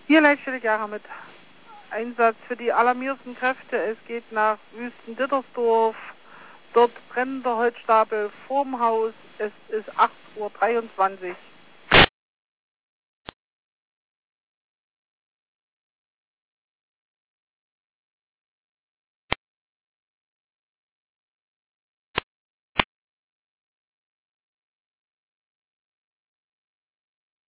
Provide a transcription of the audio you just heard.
Hier Leitstelle Gera mit Einsatz für die alarmierten Kräfte. Es geht nach Wüsten-Dittersdorf. Dort brennt der Holzstapel vorm Haus. Es ist 8:23 Uhr.